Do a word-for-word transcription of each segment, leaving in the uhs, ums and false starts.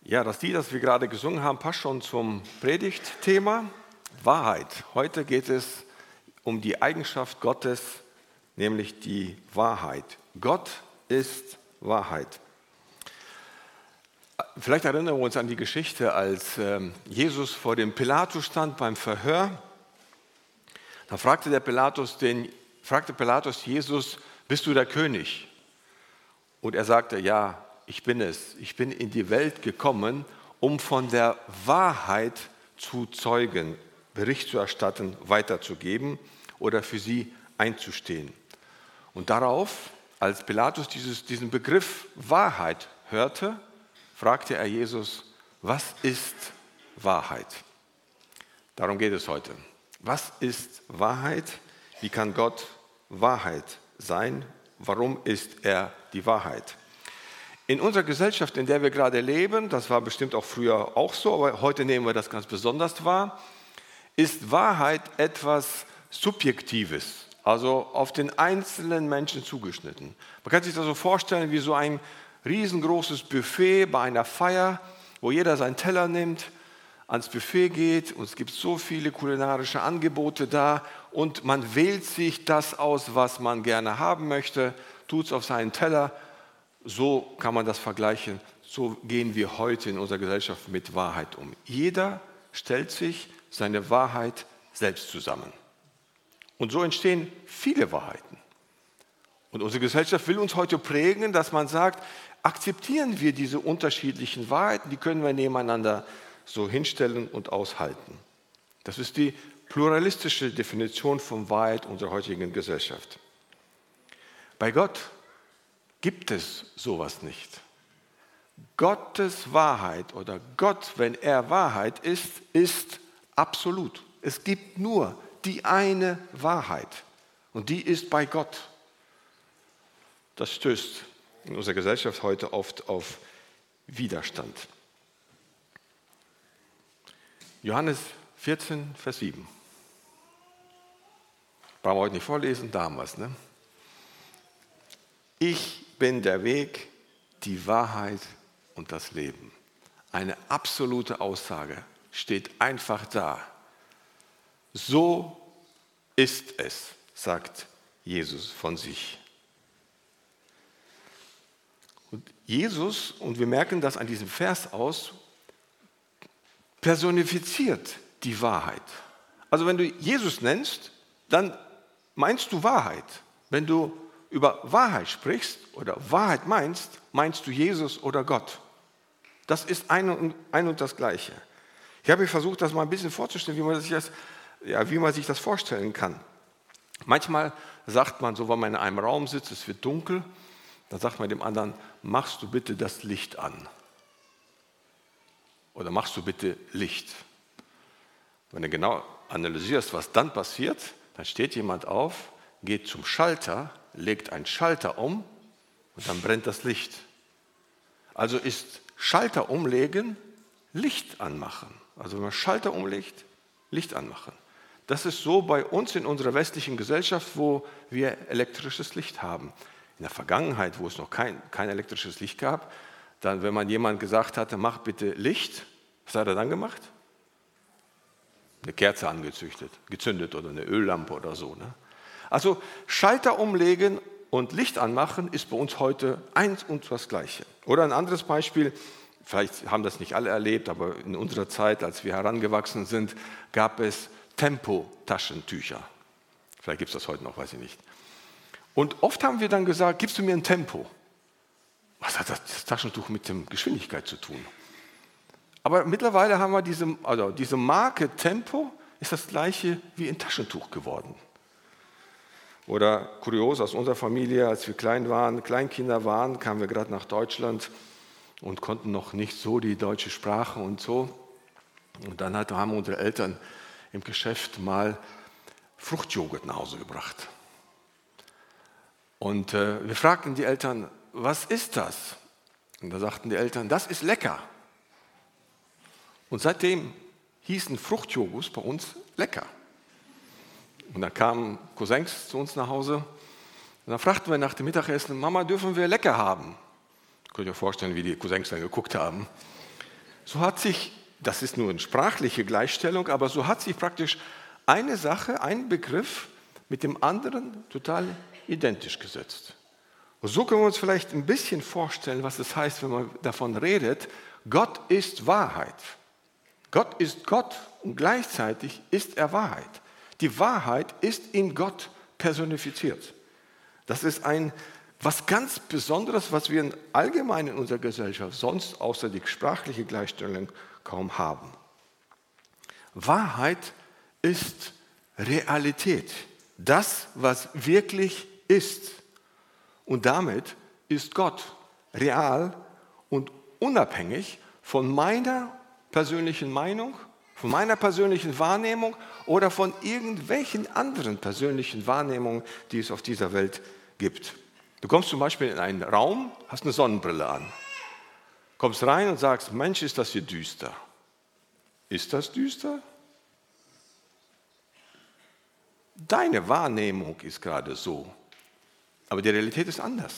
Ja, das Lied, das wir gerade gesungen haben, passt schon zum Predigtthema Wahrheit. Heute geht es um die Eigenschaft Gottes, nämlich die Wahrheit. Gott ist Wahrheit. Vielleicht erinnern wir uns an die Geschichte, als Jesus vor dem Pilatus stand beim Verhör. Da fragte der Pilatus, den, fragte Pilatus Jesus, bist du der König? Und er sagte, ja, ich bin es. Ich bin in die Welt gekommen, um von der Wahrheit zu zeugen, Bericht zu erstatten, weiterzugeben oder für sie einzustehen. Und darauf, als Pilatus dieses, diesen Begriff Wahrheit hörte, fragte er Jesus, was ist Wahrheit? Darum geht es heute. Was ist Wahrheit? Wie kann Gott Wahrheit sein? Warum ist er die Wahrheit? In unserer Gesellschaft, in der wir gerade leben, das war bestimmt auch früher auch so, aber heute nehmen wir das ganz besonders wahr, ist Wahrheit etwas Subjektives, also auf den einzelnen Menschen zugeschnitten. Man kann sich das so vorstellen wie so ein riesengroßes Buffet bei einer Feier, wo jeder seinen Teller nimmt, ans Buffet geht und es gibt so viele kulinarische Angebote da und man wählt sich das aus, was man gerne haben möchte, tut es auf seinen Teller. So kann man das vergleichen. So gehen wir heute in unserer Gesellschaft mit Wahrheit um. Jeder stellt sich seine Wahrheit selbst zusammen. Und so entstehen viele Wahrheiten. Und unsere Gesellschaft will uns heute prägen, dass man sagt, akzeptieren wir diese unterschiedlichen Wahrheiten, die können wir nebeneinander so hinstellen und aushalten. Das ist die pluralistische Definition von Wahrheit unserer heutigen Gesellschaft. Bei Gott gibt es sowas nicht. Gottes Wahrheit oder Gott, wenn er Wahrheit ist, ist absolut. Es gibt nur die eine Wahrheit und die ist bei Gott. Das stößt in unserer Gesellschaft heute oft auf Widerstand. Johannes vierzehn, Vers sieben. Brauchen wir heute nicht vorlesen, damals, ne? Ich bin der Weg, die Wahrheit und das Leben. Eine absolute Aussage steht einfach da. So ist es, sagt Jesus von sich. Und Jesus, und wir merken das an diesem Vers aus, personifiziert die Wahrheit. Also wenn du Jesus nennst, dann meinst du Wahrheit. Wenn du über Wahrheit sprichst oder Wahrheit meinst, meinst du Jesus oder Gott. Das ist ein und, ein und das Gleiche. Ich habe versucht, das mal ein bisschen vorzustellen, wie man sich das, ja, wie man sich das vorstellen kann. Manchmal sagt man so, wenn man in einem Raum sitzt, es wird dunkel, dann sagt man dem anderen, machst du bitte das Licht an. Oder machst du bitte Licht. Wenn du genau analysierst, was dann passiert, dann steht jemand auf, geht zum Schalter, legt einen Schalter um und dann brennt das Licht. Also ist Schalter umlegen, Licht anmachen. Also wenn man Schalter umlegt, Licht anmachen. Das ist so bei uns in unserer westlichen Gesellschaft, wo wir elektrisches Licht haben. In der Vergangenheit, wo es noch kein, kein elektrisches Licht gab, dann, wenn man jemand gesagt hatte, mach bitte Licht, was hat er dann gemacht? Eine Kerze angezüchtet, gezündet oder eine Öllampe oder so. Ne? Also Schalter umlegen und Licht anmachen ist bei uns heute eins und das Gleiche. Oder ein anderes Beispiel, vielleicht haben das nicht alle erlebt, aber in unserer Zeit, als wir herangewachsen sind, gab es Tempo-Taschentücher. Vielleicht gibt es das heute noch, weiß ich nicht. Und oft haben wir dann gesagt, gibst du mir ein Tempo? Was hat das Taschentuch mit der Geschwindigkeit zu tun? Aber mittlerweile haben wir diese, also diese Marke Tempo, ist das gleiche wie ein Taschentuch geworden. Oder kurios aus unserer Familie, als wir klein waren, Kleinkinder waren, kamen wir gerade nach Deutschland und konnten noch nicht so die deutsche Sprache und so. Und dann haben unsere Eltern im Geschäft mal Fruchtjoghurt nach Hause gebracht. Und äh, wir fragten die Eltern, was ist das? Und da sagten die Eltern, das ist lecker. Und seitdem hießen Fruchtjoghurt bei uns lecker. Und dann kamen Cousins zu uns nach Hause und dann fragten wir nach dem Mittagessen, Mama, dürfen wir lecker haben? Könnt ihr euch vorstellen, wie die Cousins dann geguckt haben. so hat sich, das ist nur eine sprachliche Gleichstellung, aber so hat sich praktisch eine Sache, ein Begriff mit dem anderen total identisch gesetzt. Und so können wir uns vielleicht ein bisschen vorstellen, was es heißt, wenn man davon redet, Gott ist Wahrheit. Gott ist Gott und gleichzeitig ist er Wahrheit. Die Wahrheit ist in Gott personifiziert. Das ist ein, was ganz Besonderes, was wir allgemein in unserer Gesellschaft sonst außer die sprachliche Gleichstellung kaum haben. Wahrheit ist Realität, das, was wirklich ist. Und damit ist Gott real und unabhängig von meiner persönlichen Meinung, von meiner persönlichen Wahrnehmung oder von irgendwelchen anderen persönlichen Wahrnehmungen, die es auf dieser Welt gibt. Du kommst zum Beispiel in einen Raum, hast eine Sonnenbrille an, kommst rein und sagst, Mensch, ist das hier düster. Ist das düster? Deine Wahrnehmung ist gerade so, aber die Realität ist anders.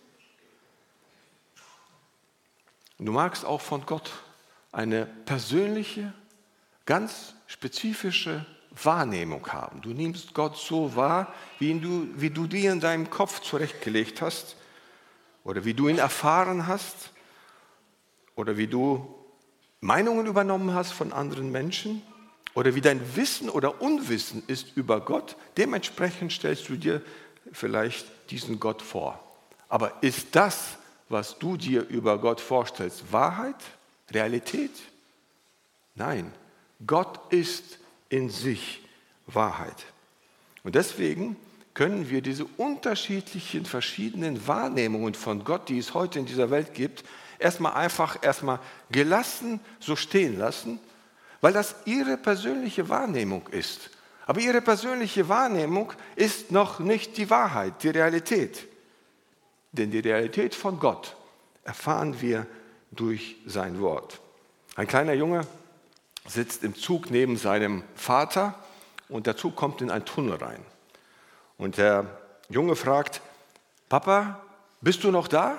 Du magst auch von Gott eine persönliche, ganz spezifische Wahrnehmung haben. Du nimmst Gott so wahr, wie, ihn du, wie du dir in deinem Kopf zurechtgelegt hast oder wie du ihn erfahren hast oder wie du Meinungen übernommen hast von anderen Menschen oder wie dein Wissen oder Unwissen ist über Gott. Dementsprechend stellst du dir vielleicht diesen Gott vor. Aber ist das, was du dir über Gott vorstellst, Wahrheit, Realität? Nein, Gott ist in sich Wahrheit. Und deswegen können wir diese unterschiedlichen, verschiedenen Wahrnehmungen von Gott, die es heute in dieser Welt gibt, erstmal einfach erstmal gelassen so stehen lassen, weil das ihre persönliche Wahrnehmung ist. Aber ihre persönliche Wahrnehmung ist noch nicht die Wahrheit, die Realität. Denn die Realität von Gott erfahren wir durch sein Wort. Ein kleiner Junge sitzt im Zug neben seinem Vater und der Zug kommt in einen Tunnel rein. Und der Junge fragt, Papa, bist du noch da?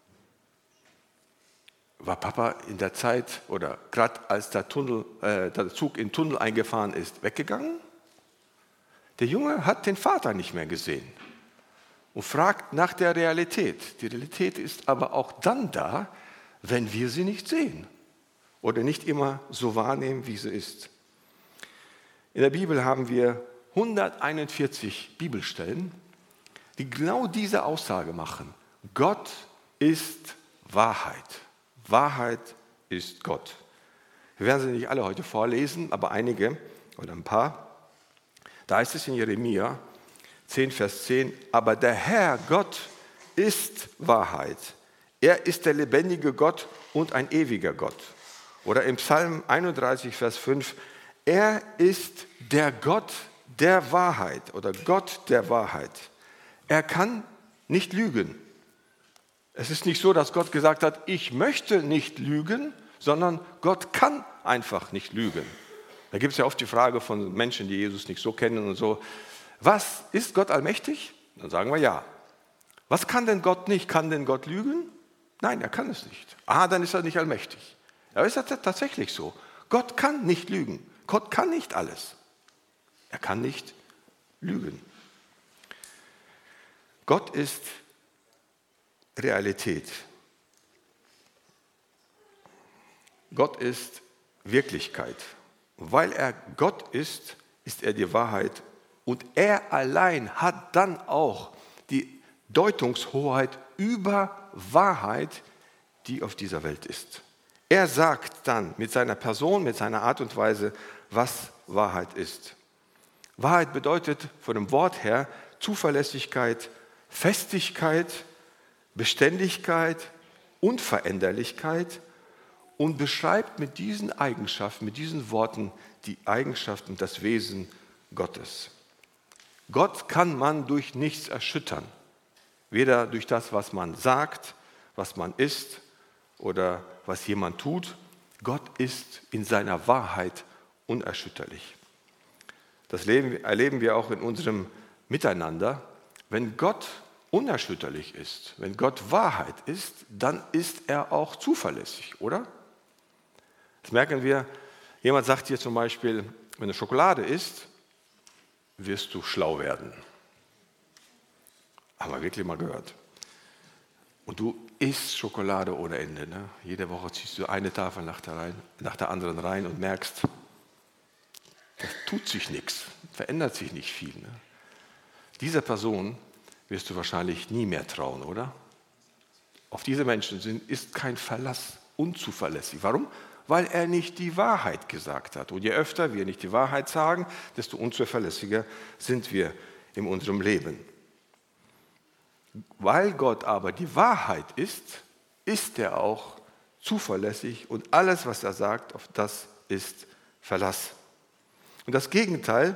War Papa in der Zeit oder gerade als der, Tunnel, äh, der Zug in den Tunnel eingefahren ist, weggegangen? Der Junge hat den Vater nicht mehr gesehen und fragt nach der Realität. Die Realität ist aber auch dann da, wenn wir sie nicht sehen oder nicht immer so wahrnehmen, wie sie ist. In der Bibel haben wir hunderteinundvierzig Bibelstellen, die genau diese Aussage machen. Gott ist Wahrheit. Wahrheit ist Gott. Wir werden sie nicht alle heute vorlesen, aber einige oder ein paar. Da heißt es in Jeremia zehn, Vers zehn, aber der Herr Gott ist Wahrheit. Er ist der lebendige Gott und ein ewiger Gott. Oder im Psalm einunddreißig, Vers fünf, er ist der Gott der Wahrheit oder Gott der Wahrheit. Er kann nicht lügen. Es ist nicht so, dass Gott gesagt hat, ich möchte nicht lügen, sondern Gott kann einfach nicht lügen. Da gibt es ja oft die Frage von Menschen, die Jesus nicht so kennen und so, was, ist Gott allmächtig? Dann sagen wir ja. Was kann denn Gott nicht? Kann denn Gott lügen? Nein, er kann es nicht. Ah, dann ist er nicht allmächtig. Aber ist das tatsächlich so? Gott kann nicht lügen. Gott kann nicht alles. Er kann nicht lügen. Gott ist Realität. Gott ist Wirklichkeit. Weil er Gott ist, ist er die Wahrheit und er allein hat dann auch die Deutungshoheit über Wahrheit, die auf dieser Welt ist. Er sagt dann mit seiner Person, mit seiner Art und Weise, was Wahrheit ist. Wahrheit bedeutet von dem Wort her Zuverlässigkeit, Festigkeit, Beständigkeit, Unveränderlichkeit und beschreibt mit diesen Eigenschaften, mit diesen Worten die Eigenschaften und das Wesen Gottes. Gott kann man durch nichts erschüttern, weder durch das, was man sagt, was man ist oder was jemand tut. Gott ist in seiner Wahrheit unerschütterlich. Das erleben wir auch in unserem Miteinander. Wenn Gott unerschütterlich ist, wenn Gott Wahrheit ist, dann ist er auch zuverlässig, oder? Das merken wir. Jemand sagt dir zum Beispiel, wenn du Schokolade isst, wirst du schlau werden. Haben wir wirklich mal gehört. Und du isst Schokolade ohne Ende. Ne? Jede Woche ziehst du eine Tafel nach der, rein, nach der anderen rein und merkst, da tut sich nichts, verändert sich nicht viel. Ne? Dieser Person wirst du wahrscheinlich nie mehr trauen, oder? Auf diese Menschen sind, ist kein Verlass, unzuverlässig. Warum? Weil er nicht die Wahrheit gesagt hat. Und je öfter wir nicht die Wahrheit sagen, desto unzuverlässiger sind wir in unserem Leben. Weil Gott aber die Wahrheit ist, ist er auch zuverlässig und alles, was er sagt, auf das ist Verlass. Und das Gegenteil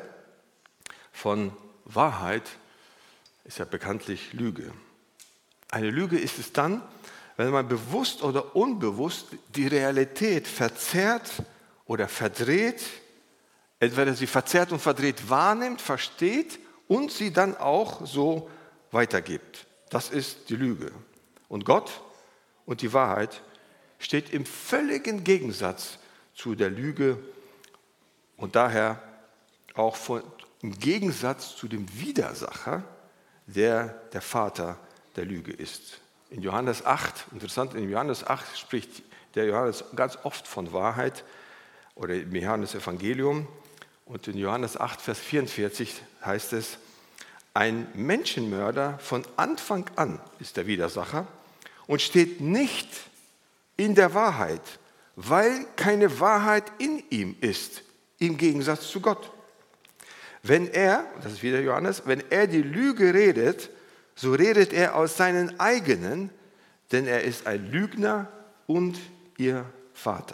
von Wahrheit ist ja bekanntlich Lüge. Eine Lüge ist es dann, wenn man bewusst oder unbewusst die Realität verzerrt oder verdreht, entweder sie verzerrt und verdreht wahrnimmt, versteht und sie dann auch so weitergibt. Das ist die Lüge. Und Gott und die Wahrheit steht im völligen Gegensatz zu der Lüge und daher auch von, im Gegensatz zu dem Widersacher, der der Vater der Lüge ist. In Johannes acht, interessant, in Johannes acht spricht der Johannes ganz oft von Wahrheit oder im Johannes Evangelium. Und in Johannes acht, Vers vierundvierzig heißt es, ein Menschenmörder von Anfang an ist der Widersacher und steht nicht in der Wahrheit, weil keine Wahrheit in ihm ist, im Gegensatz zu Gott. Wenn er, das ist wieder Johannes, wenn er die Lüge redet, so redet er aus seinen eigenen, denn er ist ein Lügner und ihr Vater.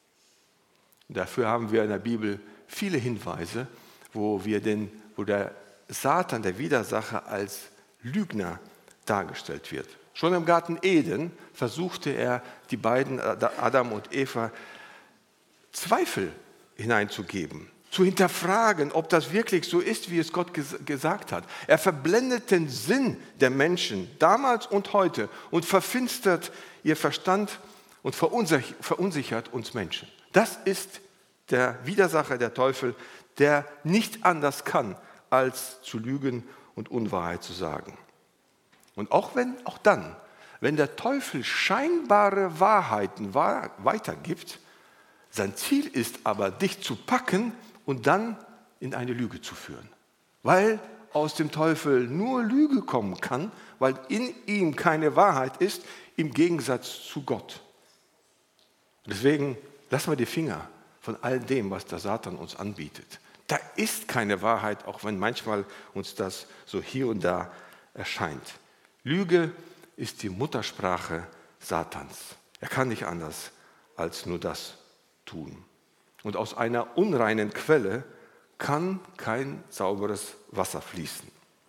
Dafür haben wir in der Bibel viele Hinweise, wo, wir den, wo der Satan, der Widersacher, als Lügner dargestellt wird. Schon im Garten Eden versuchte er, die beiden, Adam und Eva, Zweifel hineinzugeben, zu hinterfragen, ob das wirklich so ist, wie es Gott ges- gesagt hat. Er verblendet den Sinn der Menschen, damals und heute, und verfinstert ihr Verstand und verunsich- verunsichert uns Menschen. Das ist der Widersacher, der Teufel, der nicht anders kann, als zu lügen und Unwahrheit zu sagen. Und auch wenn, auch dann, wenn der Teufel scheinbare Wahrheiten wahr, weitergibt, sein Ziel ist aber, dich zu packen und dann in eine Lüge zu führen. Weil aus dem Teufel nur Lüge kommen kann, weil in ihm keine Wahrheit ist, im Gegensatz zu Gott. Deswegen lassen wir die Finger von all dem, was der Satan uns anbietet. Da ist keine Wahrheit, auch wenn manchmal uns das so hier und da erscheint. Lüge ist die Muttersprache Satans. Er kann nicht anders als nur das tun. Und aus einer unreinen Quelle kann kein sauberes Wasser fließen.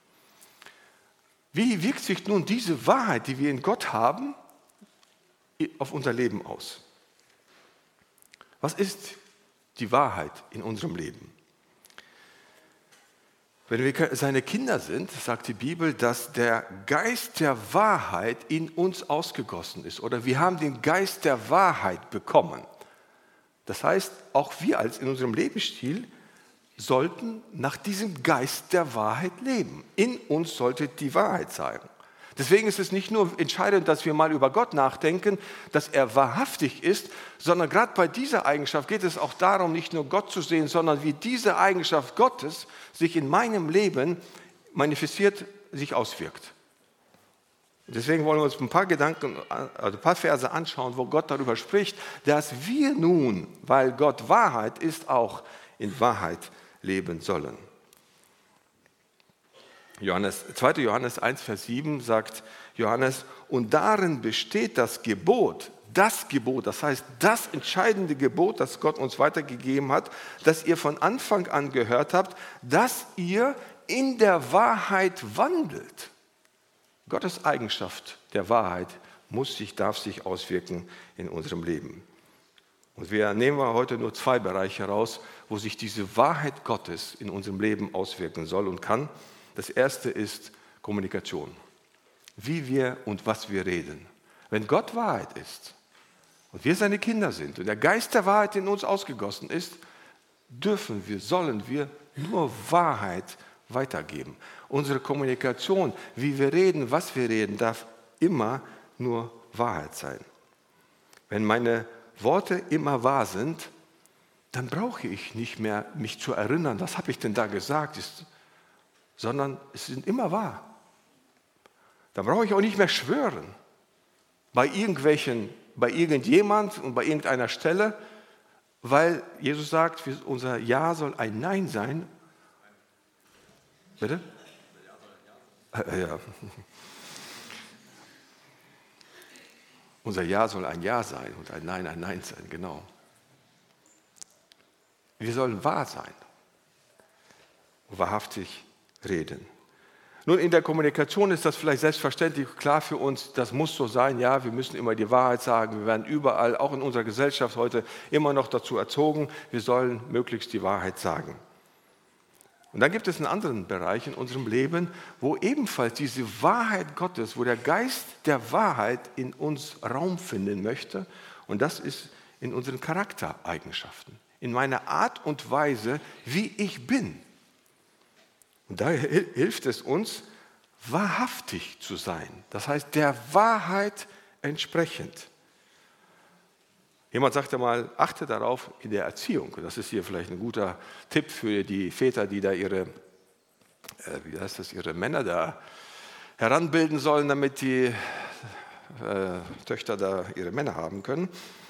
Wie wirkt sich nun diese Wahrheit, die wir in Gott haben, auf unser Leben aus? Was ist die Wahrheit in unserem Leben? Wenn wir seine Kinder sind, sagt die Bibel, dass der Geist der Wahrheit in uns ausgegossen ist. Oder wir haben den Geist der Wahrheit bekommen. Das heißt, auch wir als in unserem Lebensstil sollten nach diesem Geist der Wahrheit leben. In uns sollte die Wahrheit sein. Deswegen ist es nicht nur entscheidend, dass wir mal über Gott nachdenken, dass er wahrhaftig ist, sondern gerade bei dieser Eigenschaft geht es auch darum, nicht nur Gott zu sehen, sondern wie diese Eigenschaft Gottes sich in meinem Leben manifestiert, sich auswirkt. Deswegen wollen wir uns ein paar Gedanken, also ein paar Verse anschauen, wo Gott darüber spricht, dass wir nun, weil Gott Wahrheit ist, auch in Wahrheit leben sollen. Johannes, zweiter Johannes eins, Vers sieben sagt Johannes, und darin besteht das Gebot, das Gebot, das heißt das entscheidende Gebot, das Gott uns weitergegeben hat, das ihr von Anfang an gehört habt, dass ihr in der Wahrheit wandelt. Gottes Eigenschaft der Wahrheit muss sich, darf sich auswirken in unserem Leben. Und wir nehmen wir heute nur zwei Bereiche heraus, wo sich diese Wahrheit Gottes in unserem Leben auswirken soll und kann. Das erste ist Kommunikation. Wie wir und was wir reden. Wenn Gott Wahrheit ist, und wir seine Kinder sind und der Geist der Wahrheit in uns ausgegossen ist, dürfen wir, sollen wir nur Wahrheit weitergeben. Unsere Kommunikation, wie wir reden, was wir reden, darf immer nur Wahrheit sein. Wenn meine Worte immer wahr sind, dann brauche ich nicht mehr mich zu erinnern, was habe ich denn da gesagt, ist, sondern es sind immer wahr. Dann brauche ich auch nicht mehr schwören bei irgendwelchen, bei irgendjemand und bei irgendeiner Stelle, weil Jesus sagt, unser Ja soll ein Nein sein. Bitte? Ja. Unser Ja soll ein Ja sein und ein Nein ein Nein sein, genau. Wir sollen wahr sein, wahrhaftig reden. Nun, in der Kommunikation ist das vielleicht selbstverständlich klar für uns, das muss so sein, ja, wir müssen immer die Wahrheit sagen, wir werden überall, auch in unserer Gesellschaft heute, immer noch dazu erzogen, wir sollen möglichst die Wahrheit sagen. Und dann gibt es einen anderen Bereich in unserem Leben, wo ebenfalls diese Wahrheit Gottes, wo der Geist der Wahrheit in uns Raum finden möchte, und das ist in unseren Charaktereigenschaften, in meiner Art und Weise, wie ich bin. Und da hilft es uns, wahrhaftig zu sein. Das heißt, der Wahrheit entsprechend. Jemand sagte mal, achte darauf in der Erziehung. Das ist hier vielleicht ein guter Tipp für die Väter, die da ihre, äh, wie heißt das, ihre Männer da heranbilden sollen, damit die äh, Töchter da ihre Männer haben können.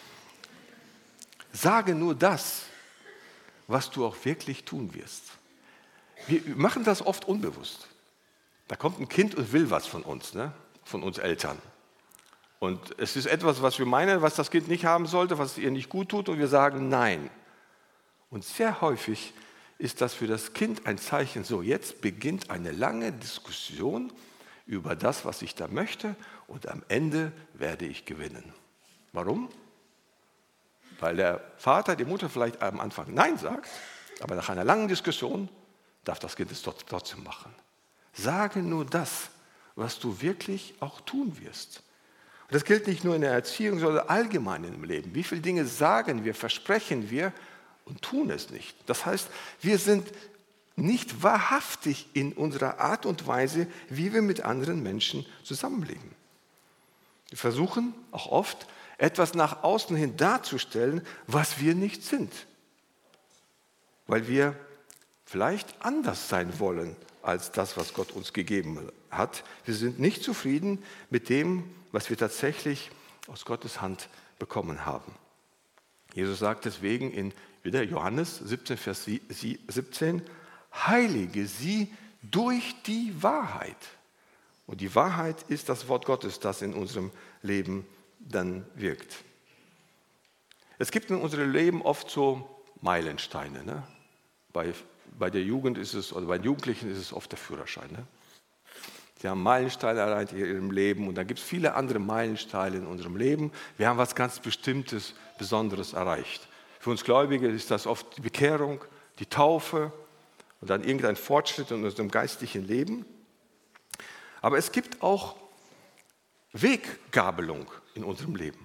Sage nur das, was du auch wirklich tun wirst. Wir machen das oft unbewusst. Da kommt ein Kind und will was von uns, ne? Von uns Eltern. Und es ist etwas, was wir meinen, was das Kind nicht haben sollte, was ihr nicht gut tut, und wir sagen Nein. Und sehr häufig ist das für das Kind ein Zeichen, so jetzt beginnt eine lange Diskussion über das, was ich da möchte, und am Ende werde ich gewinnen. Warum? Weil der Vater, die Mutter vielleicht am Anfang Nein sagt, aber nach einer langen Diskussion darf das Kind es trotzdem machen. Sage nur das, was du wirklich auch tun wirst. Und das gilt nicht nur in der Erziehung, sondern allgemein im Leben. Wie viele Dinge sagen wir, versprechen wir und tun es nicht. Das heißt, wir sind nicht wahrhaftig in unserer Art und Weise, wie wir mit anderen Menschen zusammenleben. Wir versuchen auch oft, etwas nach außen hin darzustellen, was wir nicht sind. Weil wir vielleicht anders sein wollen als das, was Gott uns gegeben hat. Wir sind nicht zufrieden mit dem, was wir tatsächlich aus Gottes Hand bekommen haben. Jesus sagt deswegen in wieder Johannes siebzehn, Vers siebzehn, heilige sie durch die Wahrheit. Und die Wahrheit ist das Wort Gottes, das in unserem Leben dann wirkt. Es gibt in unserem Leben oft so Meilensteine. Ne? Bei Bei der Jugend ist es, oder bei den Jugendlichen ist es oft der Führerschein. Ne? Sie haben Meilensteine erreicht in ihrem Leben, und dann gibt es viele andere Meilensteine in unserem Leben. Wir haben was ganz Bestimmtes, Besonderes erreicht. Für uns Gläubige ist das oft die Bekehrung, die Taufe und dann irgendein Fortschritt in unserem geistlichen Leben. Aber es gibt auch Weggabelung in unserem Leben.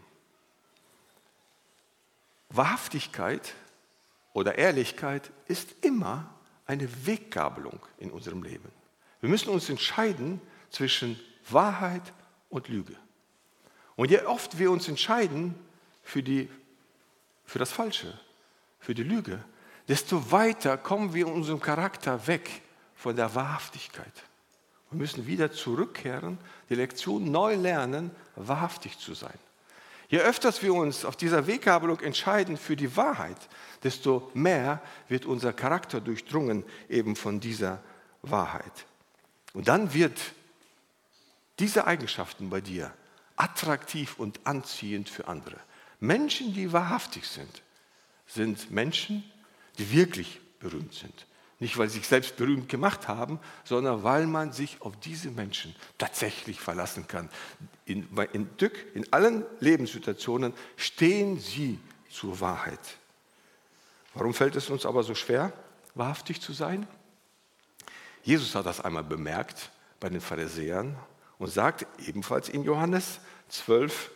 Wahrhaftigkeit oder Ehrlichkeit ist immer eine Weggabelung in unserem Leben. Wir müssen uns entscheiden zwischen Wahrheit und Lüge. Und je oft wir uns entscheiden für, die, für das Falsche, für die Lüge, desto weiter kommen wir in unserem Charakter weg von der Wahrhaftigkeit. Wir müssen wieder zurückkehren, die Lektion neu lernen, wahrhaftig zu sein. Je öfter wir uns auf dieser Weggabelung entscheiden für die Wahrheit, desto mehr wird unser Charakter durchdrungen eben von dieser Wahrheit. Und dann wird diese Eigenschaften bei dir attraktiv und anziehend für andere. Menschen, die wahrhaftig sind, sind Menschen, die wirklich berühmt sind. Nicht, weil sie sich selbst berühmt gemacht haben, sondern weil man sich auf diese Menschen tatsächlich verlassen kann. In, in, in allen Lebenssituationen stehen sie zur Wahrheit. Warum fällt es uns aber so schwer, wahrhaftig zu sein? Jesus hat das einmal bemerkt bei den Pharisäern und sagt ebenfalls in Johannes zwölf,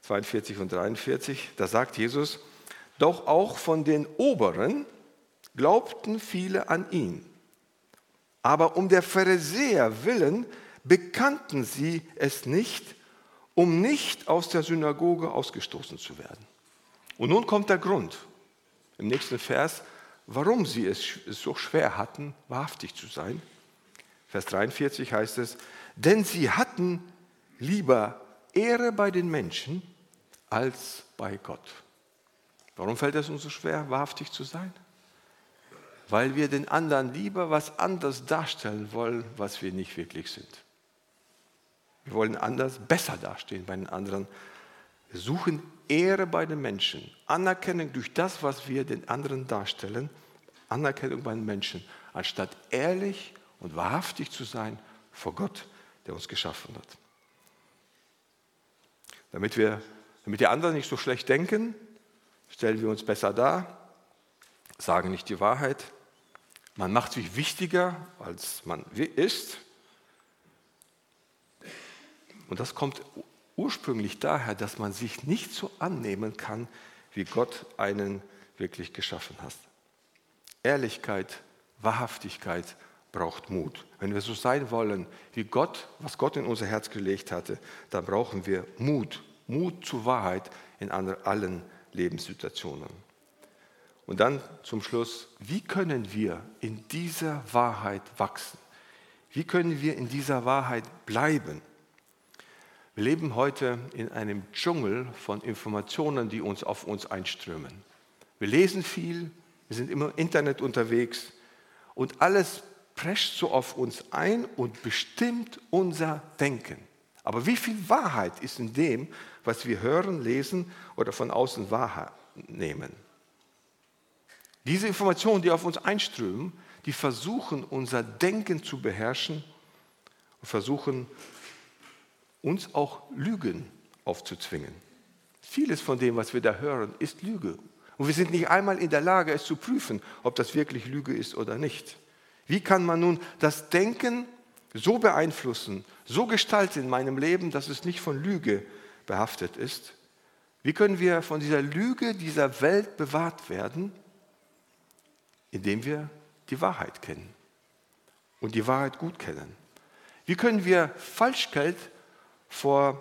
zweiundvierzig und dreiundvierzig, da sagt Jesus, doch auch von den Oberen glaubten viele an ihn. Aber um der Pharisäer willen bekannten sie es nicht, um nicht aus der Synagoge ausgestoßen zu werden. Und nun kommt der Grund im nächsten Vers, warum sie es so schwer hatten, wahrhaftig zu sein. Vers dreiundvierzig heißt es, denn sie hatten lieber Ehre bei den Menschen als bei Gott. Warum fällt es uns so schwer, wahrhaftig zu sein? Weil wir den anderen lieber was anderes darstellen wollen, was wir nicht wirklich sind. Wir wollen anders, besser dastehen bei den anderen. Wir suchen Ehre bei den Menschen, Anerkennung durch das, was wir den anderen darstellen, Anerkennung bei den Menschen, anstatt ehrlich und wahrhaftig zu sein vor Gott, der uns geschaffen hat. Damit wir, damit die anderen nicht so schlecht denken, stellen wir uns besser dar, sagen nicht die Wahrheit. Man macht sich wichtiger, als man ist. Und das kommt ursprünglich daher, dass man sich nicht so annehmen kann, wie Gott einen wirklich geschaffen hat. Ehrlichkeit, Wahrhaftigkeit braucht Mut. Wenn wir so sein wollen, wie Gott, was Gott in unser Herz gelegt hatte, dann brauchen wir Mut. Mut zur Wahrheit in allen Lebenssituationen. Und dann zum Schluss, wie können wir in dieser Wahrheit wachsen? Wie können wir in dieser Wahrheit bleiben? Wir leben heute in einem Dschungel von Informationen, die uns auf uns einströmen. Wir lesen viel, wir sind immer im Internet unterwegs und alles prescht so auf uns ein und bestimmt unser Denken. Aber wie viel Wahrheit ist in dem, was wir hören, lesen oder von außen wahrnehmen? Diese Informationen, die auf uns einströmen, die versuchen, unser Denken zu beherrschen und versuchen, uns auch Lügen aufzuzwingen. Vieles von dem, was wir da hören, ist Lüge. Und wir sind nicht einmal in der Lage, es zu prüfen, ob das wirklich Lüge ist oder nicht. Wie kann man nun das Denken so beeinflussen, so gestalten in meinem Leben, dass es nicht von Lüge behaftet ist? Wie können wir von dieser Lüge dieser Welt bewahrt werden? Indem wir die Wahrheit kennen und die Wahrheit gut kennen. Wie können wir Falschgeld vor,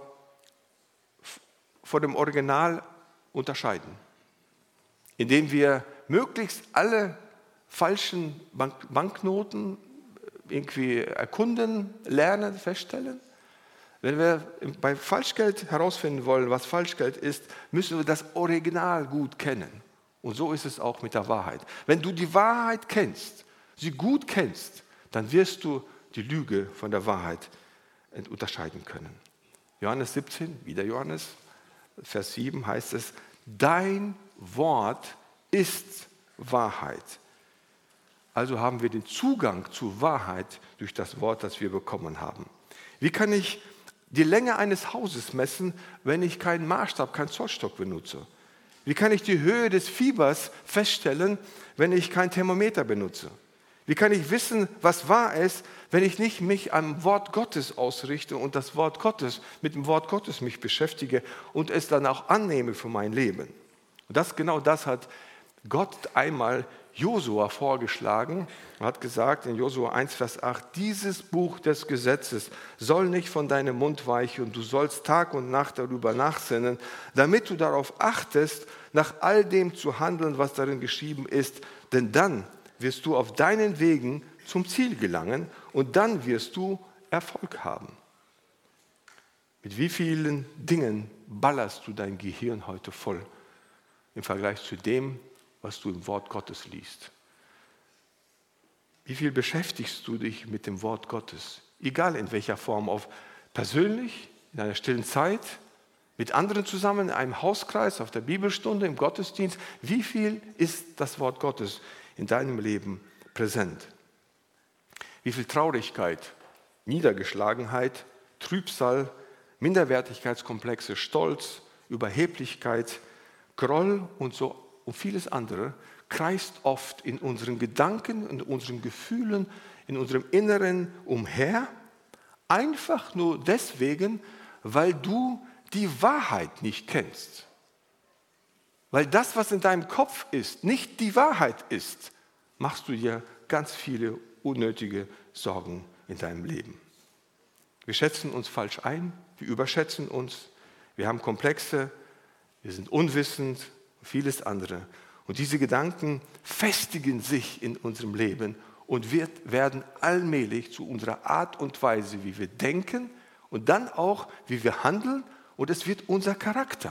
vor dem Original unterscheiden? Indem wir möglichst alle falschen Bank, Banknoten irgendwie erkunden, lernen, feststellen. Wenn wir bei Falschgeld herausfinden wollen, was Falschgeld ist, müssen wir das Original gut kennen. Und so ist es auch mit der Wahrheit. Wenn du die Wahrheit kennst, sie gut kennst, dann wirst du die Lüge von der Wahrheit unterscheiden können. Johannes siebzehn, wieder Johannes, Vers sieben heißt es, dein Wort ist Wahrheit. Also haben wir den Zugang zur Wahrheit durch das Wort, das wir bekommen haben. Wie kann ich die Länge eines Hauses messen, wenn ich keinen Maßstab, keinen Zollstock benutze? Wie kann ich die Höhe des Fiebers feststellen, wenn ich kein Thermometer benutze? Wie kann ich wissen, was wahr ist, wenn ich nicht mich am Wort Gottes ausrichte und das Wort Gottes, mit dem Wort Gottes mich beschäftige und es dann auch annehme für mein Leben? Und das, genau das hat Gott einmal Josua vorgeschlagen. Er hat gesagt in Josua eins, Vers acht, dieses Buch des Gesetzes soll nicht von deinem Mund weichen und du sollst Tag und Nacht darüber nachsinnen, damit du darauf achtest, nach all dem zu handeln, was darin geschrieben ist, denn dann wirst du auf deinen Wegen zum Ziel gelangen und dann wirst du Erfolg haben. Mit wie vielen Dingen ballerst du dein Gehirn heute voll im Vergleich zu dem, was du im Wort Gottes liest? Wie viel beschäftigst du dich mit dem Wort Gottes? Egal in welcher Form, auf persönlich, in einer stillen Zeit, mit anderen zusammen, in einem Hauskreis, auf der Bibelstunde, im Gottesdienst. Wie viel ist das Wort Gottes in deinem Leben präsent? Wie viel Traurigkeit, Niedergeschlagenheit, Trübsal, Minderwertigkeitskomplexe, Stolz, Überheblichkeit, Groll und so und vieles andere kreist oft in unseren Gedanken, in unseren Gefühlen, in unserem Inneren umher, einfach nur deswegen, weil du die Wahrheit nicht kennst, weil das, was in deinem Kopf ist, nicht die Wahrheit ist, machst du dir ganz viele unnötige Sorgen in deinem Leben. Wir schätzen uns falsch ein, wir überschätzen uns, wir haben Komplexe, wir sind unwissend und vieles andere. Und diese Gedanken festigen sich in unserem Leben und wir werden allmählich zu unserer Art und Weise, wie wir denken und dann auch, wie wir handeln, und es wird unser Charakter.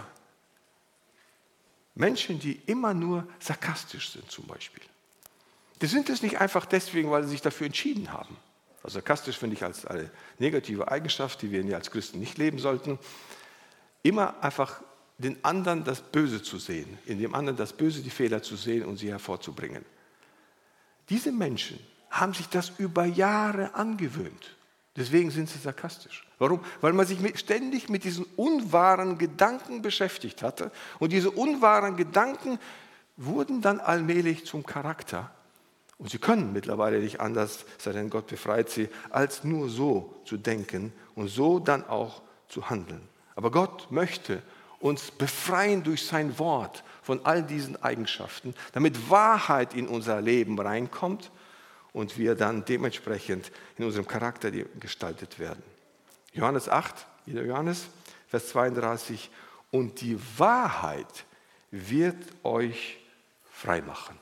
Menschen, die immer nur sarkastisch sind zum Beispiel, die sind es nicht einfach deswegen, weil sie sich dafür entschieden haben. Also sarkastisch finde ich als eine negative Eigenschaft, die wir als Christen nicht leben sollten. Immer einfach den anderen das Böse zu sehen, in dem anderen das Böse, die Fehler zu sehen und sie hervorzubringen. Diese Menschen haben sich das über Jahre angewöhnt. Deswegen sind sie sarkastisch. Warum? Weil man sich mit, ständig mit diesen unwahren Gedanken beschäftigt hatte. Und diese unwahren Gedanken wurden dann allmählich zum Charakter. Und sie können mittlerweile nicht anders, sei denn Gott befreit sie, als nur so zu denken und so dann auch zu handeln. Aber Gott möchte uns befreien durch sein Wort von all diesen Eigenschaften, damit Wahrheit in unser Leben reinkommt und wir dann dementsprechend in unserem Charakter gestaltet werden. Johannes acht, wieder Johannes, Vers zweiunddreißig, und die Wahrheit wird euch frei machen.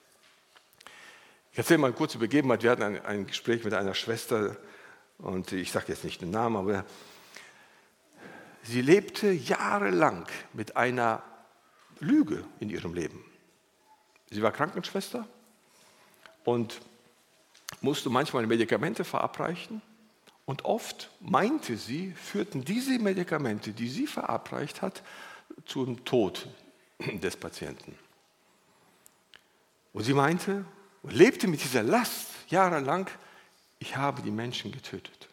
Ich erzähle mal eine kurze Begebenheit. Wir hatten ein, ein Gespräch mit einer Schwester und ich sage jetzt nicht den Namen, aber sie lebte jahrelang mit einer Lüge in ihrem Leben. Sie war Krankenschwester und musste manchmal Medikamente verabreichen und oft meinte sie, führten diese Medikamente, die sie verabreicht hat, zum Tod des Patienten. Und sie meinte und lebte mit dieser Last jahrelang, ich habe die Menschen getötet.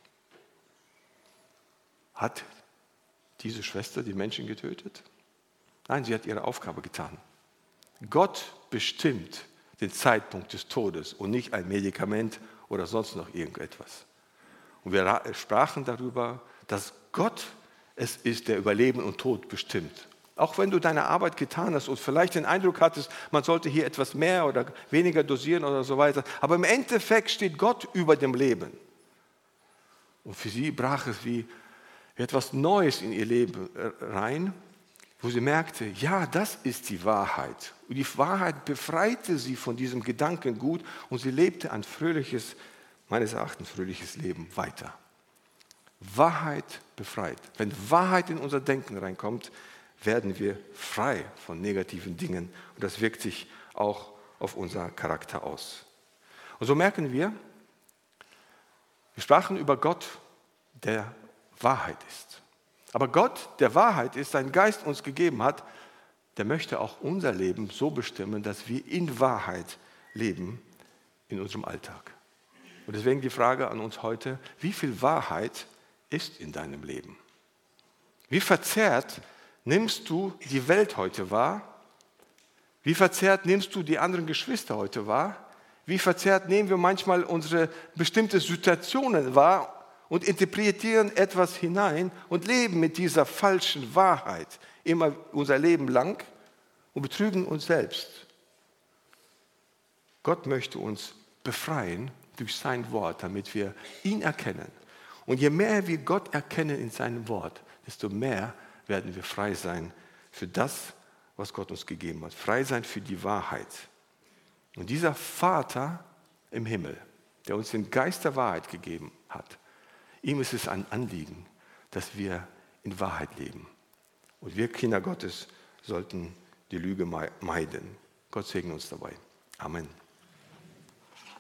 Hat diese Schwester die Menschen getötet? Nein, sie hat ihre Aufgabe getan. Gott bestimmt den Zeitpunkt des Todes und nicht ein Medikament oder sonst noch irgendetwas. Und wir sprachen darüber, dass Gott es ist, der über Leben und Tod bestimmt. Auch wenn du deine Arbeit getan hast und vielleicht den Eindruck hattest, man sollte hier etwas mehr oder weniger dosieren oder so weiter. Aber im Endeffekt steht Gott über dem Leben. Und für sie brach es wie etwas Neues in ihr Leben rein, wo sie merkte, ja, das ist die Wahrheit. Und die Wahrheit befreite sie von diesem Gedankengut und sie lebte ein fröhliches, meines Erachtens fröhliches Leben weiter. Wahrheit befreit. Wenn Wahrheit in unser Denken reinkommt, werden wir frei von negativen Dingen und das wirkt sich auch auf unser Charakter aus. Und so merken wir, wir sprachen über Gott, der Wahrheit ist. Aber Gott, der Wahrheit ist, sein Geist uns gegeben hat, der möchte auch unser Leben so bestimmen, dass wir in Wahrheit leben in unserem Alltag. Und deswegen die Frage an uns heute, wie viel Wahrheit ist in deinem Leben? Wie verzerrt nimmst du die Welt heute wahr? Wie verzerrt nimmst du die anderen Geschwister heute wahr? Wie verzerrt nehmen wir manchmal unsere bestimmte Situationen wahr und interpretieren etwas hinein und leben mit dieser falschen Wahrheit immer unser Leben lang und betrügen uns selbst. Gott möchte uns befreien durch sein Wort, damit wir ihn erkennen. Und je mehr wir Gott erkennen in seinem Wort, desto mehr werden wir frei sein für das, was Gott uns gegeben hat. Frei sein für die Wahrheit. Und dieser Vater im Himmel, der uns den Geist der Wahrheit gegeben hat, ihm ist es ein Anliegen, dass wir in Wahrheit leben. Und wir Kinder Gottes sollten die Lüge meiden. Gott segne uns dabei. Amen.